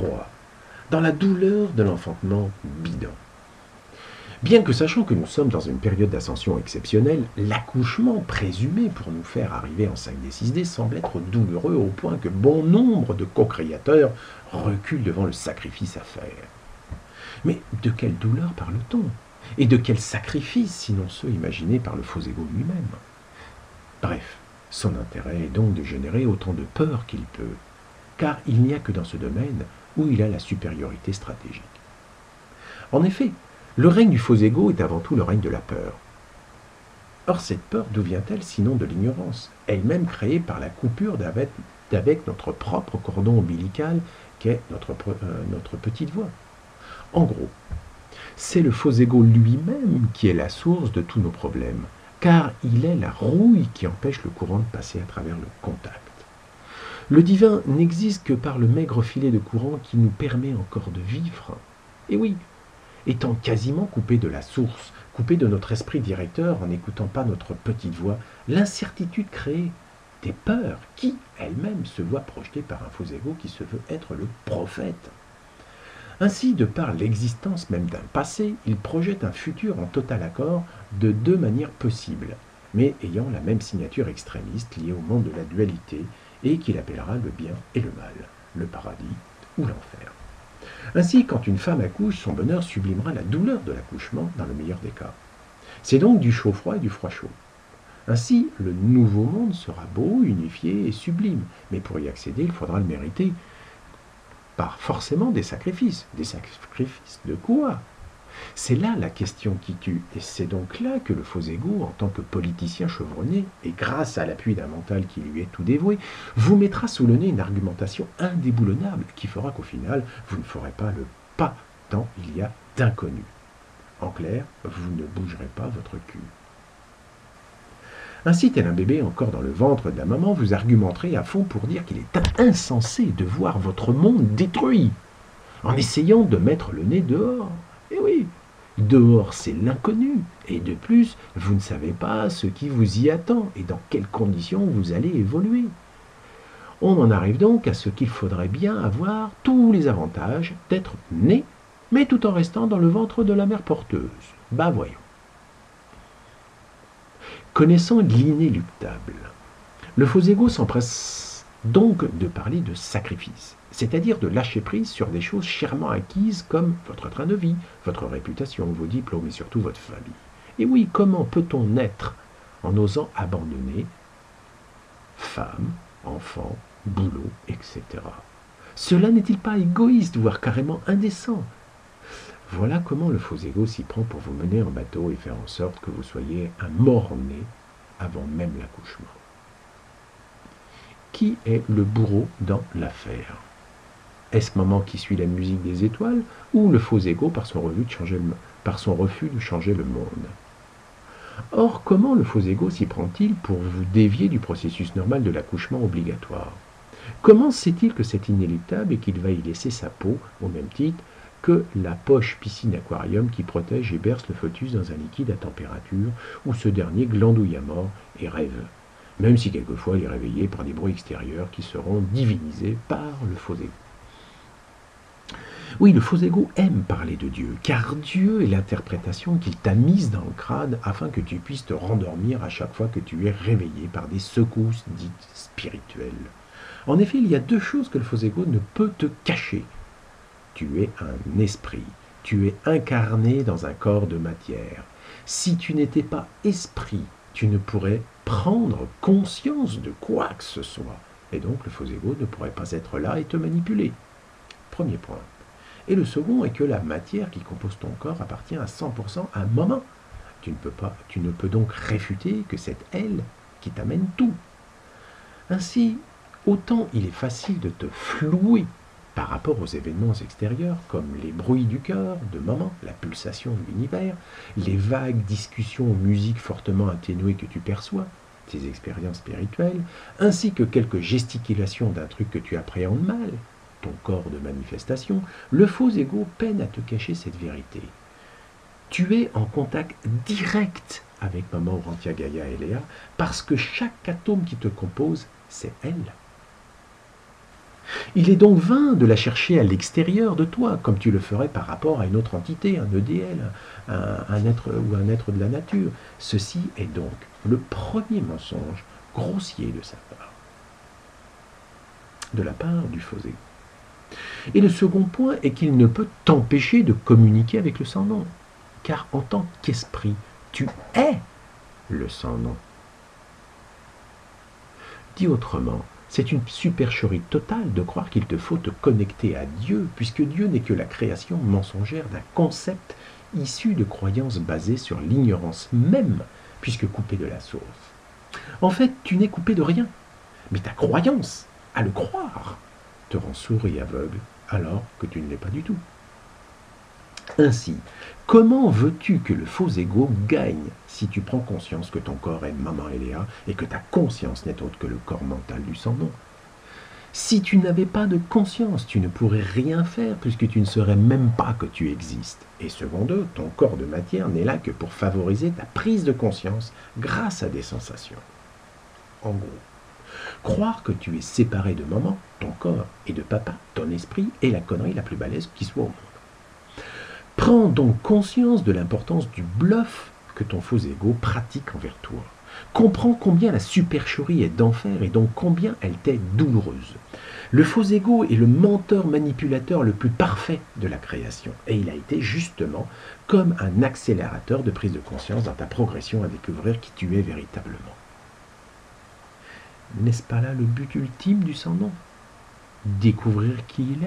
proie, dans la douleur de l'enfantement bidon. Bien que sachant que nous sommes dans une période d'ascension exceptionnelle, l'accouchement présumé pour nous faire arriver en 5D 6D semble être douloureux au point que bon nombre de co-créateurs reculent devant le sacrifice à faire. Mais de quelle douleur parle-t-on? Et de quel sacrifice, sinon ceux imaginés par le faux égo lui-même? Bref, son intérêt est donc de générer autant de peur qu'il peut, car il n'y a que dans ce domaine où il a la supériorité stratégique. En effet, le règne du faux égo est avant tout le règne de la peur. Or, cette peur, d'où vient-elle sinon de l'ignorance, elle-même créée par la coupure d'avec notre propre cordon ombilical qu'est notre petite voix? En gros, c'est le faux égo lui-même qui est la source de tous nos problèmes, car il est la rouille qui empêche le courant de passer à travers le contact. Le divin n'existe que par le maigre filet de courant qui nous permet encore de vivre. Et oui, étant quasiment coupé de la source, coupé de notre esprit directeur en n'écoutant pas notre petite voix, l'incertitude crée des peurs qui, elles-mêmes, se voient projetées par un faux égo qui se veut être le prophète. Ainsi, de par l'existence même d'un passé, il projette un futur en total accord de deux manières possibles, mais ayant la même signature extrémiste liée au monde de la dualité et qu'il appellera le bien et le mal, le paradis ou l'enfer. Ainsi, quand une femme accouche, son bonheur sublimera la douleur de l'accouchement dans le meilleur des cas. C'est donc du chaud-froid et du froid-chaud. Ainsi, le nouveau monde sera beau, unifié et sublime, mais pour y accéder, il faudra le mériter par forcément des sacrifices. Des sacrifices de quoi? C'est là la question qui tue, et c'est donc là que le faux égo, en tant que politicien chevronné, et grâce à l'appui d'un mental qui lui est tout dévoué, vous mettra sous le nez une argumentation indéboulonnable qui fera qu'au final, vous ne ferez pas le pas tant il y a d'inconnus. En clair, vous ne bougerez pas votre cul. Ainsi, tel un bébé encore dans le ventre de la maman, vous argumenterez à fond pour dire qu'il est insensé de voir votre monde détruit, en essayant de mettre le nez dehors. Eh oui, dehors c'est l'inconnu, et de plus, vous ne savez pas ce qui vous y attend et dans quelles conditions vous allez évoluer. On en arrive donc à ce qu'il faudrait bien avoir tous les avantages d'être né, mais tout en restant dans le ventre de la mère porteuse. Bah voyons. Connaissant l'inéluctable, le faux égo s'empresse donc de parler de sacrifice, c'est-à-dire de lâcher prise sur des choses chèrement acquises comme votre train de vie, votre réputation, vos diplômes et surtout votre famille. Et oui, comment peut-on naître en osant abandonner femme, enfant, boulot, etc. Cela n'est-il pas égoïste, voire carrément indécent? Voilà comment le faux égo s'y prend pour vous mener en bateau et faire en sorte que vous soyez un mort-né avant même l'accouchement. Qui est le bourreau dans l'affaire? Est-ce maman qui suit la musique des étoiles ou le faux égo par son refus de changer le monde? Or, comment le faux égo s'y prend-il pour vous dévier du processus normal de l'accouchement obligatoire? Comment sait-il que c'est inéluctable et qu'il va y laisser sa peau au même titre que la poche piscine-aquarium qui protège et berce le fœtus dans un liquide à température où ce dernier glandouille à mort et rêve, même si quelquefois il est réveillé par des bruits extérieurs qui seront divinisés par le faux égo. Oui, le faux égo aime parler de Dieu, car Dieu est l'interprétation qu'il t'a mise dans le crâne afin que tu puisses te rendormir à chaque fois que tu es réveillé par des secousses dites spirituelles. En effet, il y a deux choses que le faux égo ne peut te cacher. Tu es un esprit, tu es incarné dans un corps de matière. Si tu n'étais pas esprit, tu ne pourrais prendre conscience de quoi que ce soit. Et donc le faux égo ne pourrait pas être là et te manipuler. Premier point. Et le second est que la matière qui compose ton corps appartient à 100% à un moment. Tu ne peux donc réfuter que c'est elle qui t'amène tout. Ainsi, autant il est facile de te flouer par rapport aux événements extérieurs, comme les bruits du cœur, de maman, la pulsation de l'univers, les vagues discussions ou musiques fortement atténuées que tu perçois, tes expériences spirituelles, ainsi que quelques gesticulations d'un truc que tu appréhendes mal, ton corps de manifestation, le faux égo peine à te cacher cette vérité. Tu es en contact direct avec maman Orantia Gaïa Elea parce que chaque atome qui te compose, c'est elle. Il est donc vain de la chercher à l'extérieur de toi, comme tu le ferais par rapport à une autre entité, un EDL, un être ou un être de la nature. Ceci est donc le premier mensonge grossier de sa part, de la part du faux ego. Et le second point est qu'il ne peut t'empêcher de communiquer avec le sans-nom, car en tant qu'esprit, tu es le sans-nom. Dit autrement, c'est une supercherie totale de croire qu'il te faut te connecter à Dieu, puisque Dieu n'est que la création mensongère d'un concept issu de croyances basées sur l'ignorance même, puisque coupé de la source. En fait, tu n'es coupé de rien, mais ta croyance, à le croire, te rend sourd et aveugle, alors que tu ne l'es pas du tout. Ainsi, comment veux-tu que le faux ego gagne si tu prends conscience que ton corps est Maman Eléa et que ta conscience n'est autre que le corps mental du sans-nom? Si tu n'avais pas de conscience, tu ne pourrais rien faire puisque tu ne saurais même pas que tu existes. Et secondo, ton corps de matière n'est là que pour favoriser ta prise de conscience grâce à des sensations. En gros, croire que tu es séparé de maman, ton corps, et de papa, ton esprit, est la connerie la plus balèze qui soit au monde. Prends donc conscience de l'importance du bluff que ton faux ego pratique envers toi. Comprends combien la supercherie est d'enfer et donc combien elle t'est douloureuse. Le faux ego est le menteur manipulateur le plus parfait de la création et il a été justement comme un accélérateur de prise de conscience dans ta progression à découvrir qui tu es véritablement. N'est-ce pas là le but ultime du sans-nom? Découvrir qui il est.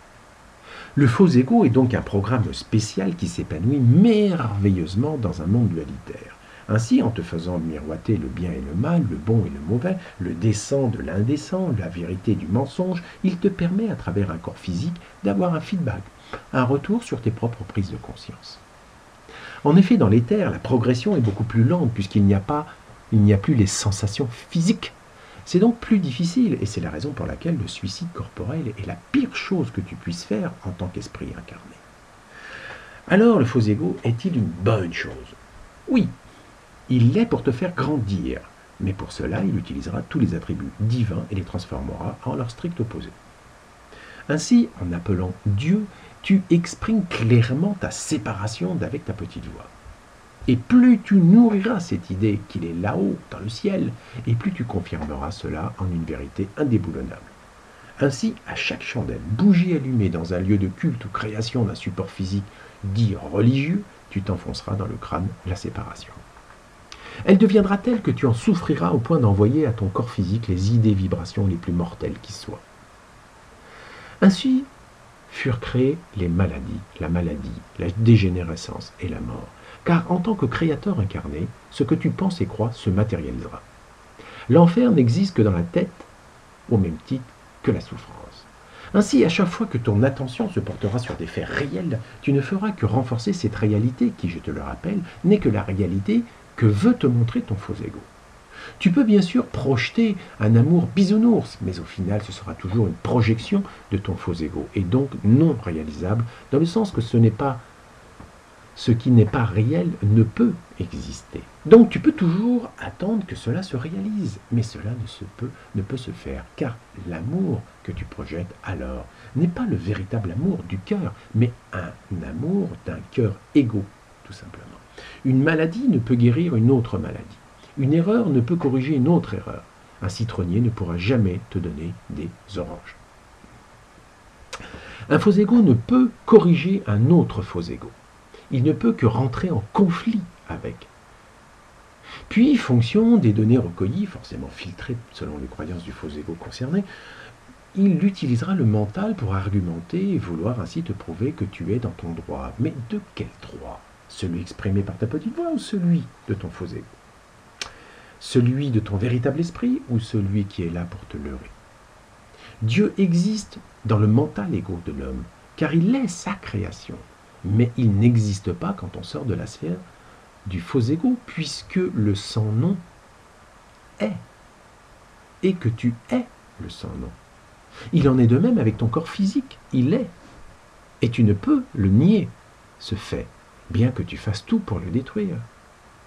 Le faux ego est donc un programme spécial qui s'épanouit merveilleusement dans un monde dualitaire. Ainsi, en te faisant miroiter le bien et le mal, le bon et le mauvais, le décent de l'indécent, la vérité du mensonge, il te permet, à travers un corps physique, d'avoir un feedback, un retour sur tes propres prises de conscience. En effet, dans l'éther, la progression est beaucoup plus lente puisqu'il n'y a plus les sensations physiques. C'est donc plus difficile, et c'est la raison pour laquelle le suicide corporel est la pire chose que tu puisses faire en tant qu'esprit incarné. Alors, le faux ego est-il une bonne chose? Oui, il l'est pour te faire grandir, mais pour cela, il utilisera tous les attributs divins et les transformera en leur strict opposé. Ainsi, en appelant Dieu, tu exprimes clairement ta séparation d'avec ta petite voix. Et plus tu nourriras cette idée qu'il est là-haut, dans le ciel, et plus tu confirmeras cela en une vérité indéboulonnable. Ainsi, à chaque chandelle, bougie allumée dans un lieu de culte ou création d'un support physique dit religieux, tu t'enfonceras dans le crâne la séparation. Elle deviendra telle que tu en souffriras au point d'envoyer à ton corps physique les idées vibrations les plus mortelles qui soient. Ainsi furent créées les maladies, la dégénérescence et la mort. Car en tant que créateur incarné, ce que tu penses et crois se matérialisera. L'enfer n'existe que dans la tête, au même titre que la souffrance. Ainsi, à chaque fois que ton attention se portera sur des faits réels, tu ne feras que renforcer cette réalité qui, je te le rappelle, n'est que la réalité que veut te montrer ton faux ego. Tu peux bien sûr projeter un amour bisounours, mais au final ce sera toujours une projection de ton faux ego, et donc non réalisable, dans le sens que ce qui n'est pas réel ne peut exister. Donc tu peux toujours attendre que cela se réalise, mais cela ne peut se faire, car l'amour que tu projettes alors n'est pas le véritable amour du cœur, mais un amour d'un cœur égaux, tout simplement. Une maladie ne peut guérir une autre maladie. Une erreur ne peut corriger une autre erreur. Un citronnier ne pourra jamais te donner des oranges. Un faux ego ne peut corriger un autre faux ego. Il ne peut que rentrer en conflit avec. Puis, fonction des données recueillies, forcément filtrées selon les croyances du faux ego concerné, il utilisera le mental pour argumenter et vouloir ainsi te prouver que tu es dans ton droit. Mais de quel droit? Celui exprimé par ta petite voix ou celui de ton faux ego? Celui de ton véritable esprit ou celui qui est là pour te leurrer? Dieu existe dans le mental égo de l'homme, car il est sa création. Mais il n'existe pas quand on sort de la sphère du faux ego, puisque le sans-nom est, et que tu es le sans-nom. Il en est de même avec ton corps physique, il est, et tu ne peux le nier, ce fait, bien que tu fasses tout pour le détruire.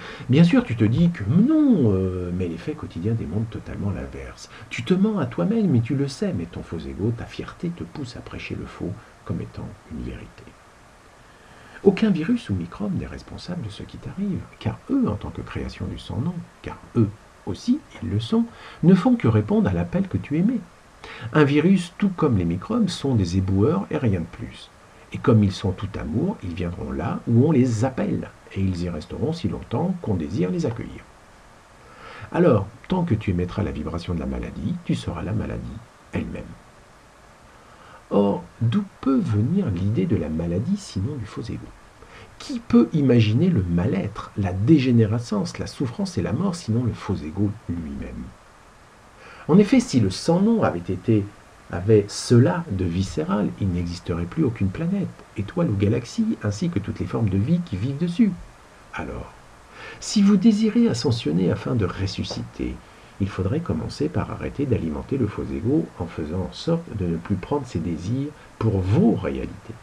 Bien sûr, tu te dis que non, mais les faits quotidiens démontrent totalement l'inverse. Tu te mens à toi-même et tu le sais, mais ton faux ego, ta fierté te pousse à prêcher le faux comme étant une vérité. Aucun virus ou microbe n'est responsable de ce qui t'arrive, car eux, en tant que création du sans-nom, car eux aussi, ils le sont, ne font que répondre à l'appel que tu émets. Un virus, tout comme les microbes, sont des éboueurs et rien de plus. Et comme ils sont tout amour, ils viendront là où on les appelle, et ils y resteront si longtemps qu'on désire les accueillir. Alors, tant que tu émettras la vibration de la maladie, tu seras la maladie elle-même. Or, d'où peut venir l'idée de la maladie sinon du faux ego? Qui peut imaginer le mal-être, la dégénérescence, la souffrance et la mort sinon le faux ego lui-même? En effet, si le sans-nom avait cela de viscéral, il n'existerait plus aucune planète, étoile ou galaxie, ainsi que toutes les formes de vie qui vivent dessus. Alors, si vous désirez ascensionner afin de ressusciter, il faudrait commencer par arrêter d'alimenter le faux ego en faisant en sorte de ne plus prendre ses désirs pour vos réalités.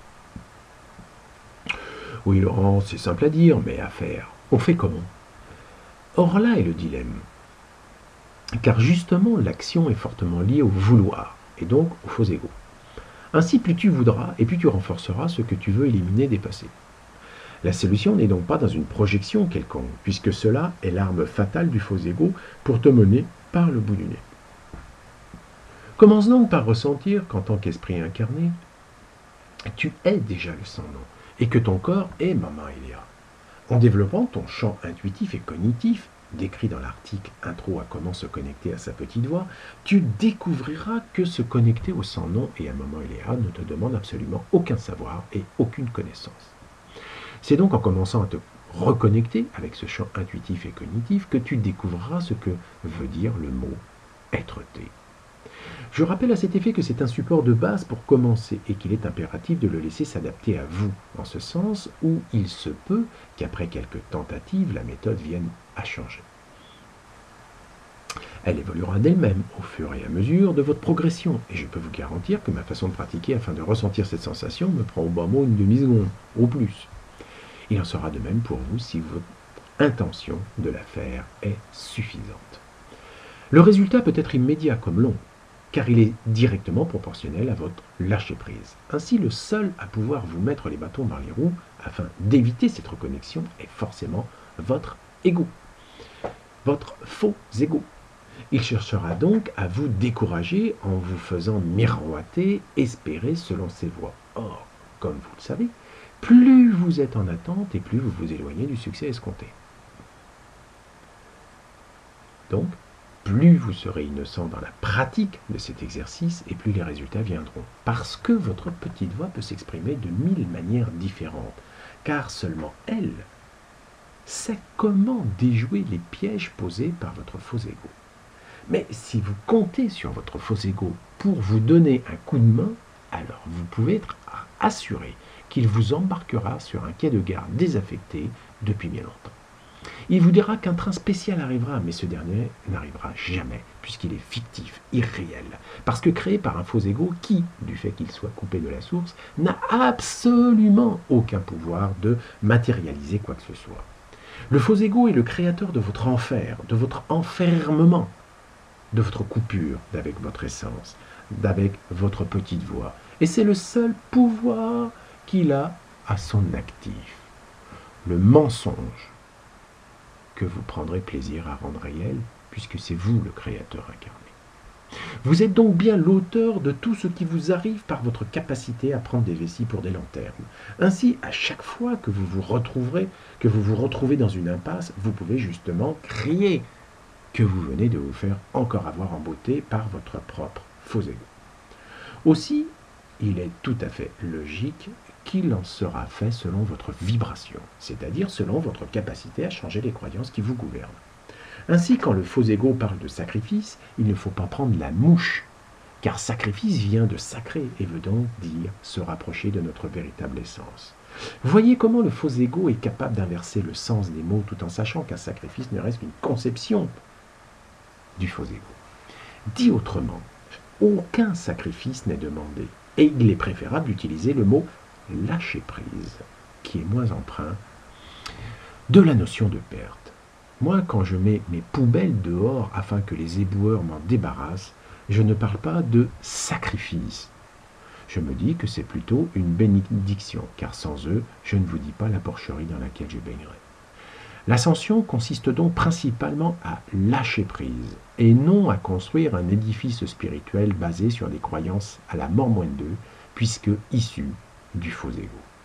Oui, Laurent, c'est simple à dire, mais à faire. On fait comment? Or là est le dilemme. Car justement, l'action est fortement liée au vouloir, et donc au faux ego. Ainsi, plus tu voudras, et plus tu renforceras ce que tu veux éliminer, dépasser. La solution n'est donc pas dans une projection quelconque, puisque cela est l'arme fatale du faux ego pour te mener par le bout du nez. Commence donc par ressentir qu'en tant qu'esprit incarné, tu es déjà le sans-nom, et que ton corps est Maman Eléa. En développant ton champ intuitif et cognitif, décrit dans l'article Intro à comment se connecter à sa petite voix, tu découvriras que se connecter au sans-nom et à Maman Eléa ne te demande absolument aucun savoir et aucune connaissance. C'est donc en commençant à te reconnecter avec ce champ intuitif et cognitif que tu découvriras ce que veut dire le mot être-té. Je rappelle à cet effet que c'est un support de base pour commencer et qu'il est impératif de le laisser s'adapter à vous, en ce sens où il se peut qu'après quelques tentatives, la méthode vienne à changer. Elle évoluera d'elle-même au fur et à mesure de votre progression, et je peux vous garantir que ma façon de pratiquer afin de ressentir cette sensation me prend au bas mot une demi-seconde, au plus. Il en sera de même pour vous si votre intention de la faire est suffisante. Le résultat peut être immédiat comme long, car il est directement proportionnel à votre lâcher-prise. Ainsi, le seul à pouvoir vous mettre les bâtons dans les roues afin d'éviter cette reconnexion est forcément votre ego, votre faux ego. Il cherchera donc à vous décourager en vous faisant miroiter, espérer selon ses voies. Or, comme vous le savez, plus vous êtes en attente et plus vous vous éloignez du succès escompté. Donc, plus vous serez innocent dans la pratique de cet exercice et plus les résultats viendront. Parce que votre petite voix peut s'exprimer de 1000 manières différentes, car seulement elle sait comment déjouer les pièges posés par votre faux ego. Mais si vous comptez sur votre faux ego pour vous donner un coup de main, alors vous pouvez être assuré qu'il vous embarquera sur un quai de gare désaffecté depuis bien longtemps. Il vous dira qu'un train spécial arrivera, mais ce dernier n'arrivera jamais, puisqu'il est fictif, irréel, parce que créé par un faux ego qui, du fait qu'il soit coupé de la source, n'a absolument aucun pouvoir de matérialiser quoi que ce soit. Le faux ego est le créateur de votre enfer, de votre enfermement, de votre coupure d'avec votre essence, d'avec votre petite voix. Et c'est le seul pouvoir qu'il a à son actif. Le mensonge que vous prendrez plaisir à rendre réel, puisque c'est vous le créateur incarné. Vous êtes donc bien l'auteur de tout ce qui vous arrive par votre capacité à prendre des vessies pour des lanternes. Ainsi, à chaque fois que vous vous retrouvez dans une impasse, vous pouvez justement crier que vous venez de vous faire encore avoir en beauté par votre propre faux ego. Aussi, il est tout à fait logique qu'il en sera fait selon votre vibration, c'est-à-dire selon votre capacité à changer les croyances qui vous gouvernent. Ainsi, quand le faux ego parle de sacrifice, il ne faut pas prendre la mouche, car sacrifice vient de sacré et veut donc dire se rapprocher de notre véritable essence. Voyez comment le faux ego est capable d'inverser le sens des mots tout en sachant qu'un sacrifice ne reste qu'une conception du faux ego. Dit autrement, aucun sacrifice n'est demandé, et il est préférable d'utiliser le mot lâcher prise, qui est moins empreint de la notion de perte. Moi, quand je mets mes poubelles dehors afin que les éboueurs m'en débarrassent, je ne parle pas de sacrifice. Je me dis que c'est plutôt une bénédiction, car sans eux, je ne vous dis pas la porcherie dans laquelle je baignerai. L'ascension consiste donc principalement à lâcher prise, et non à construire un édifice spirituel basé sur des croyances à la mort moins d'eux, puisque issues du faux ego.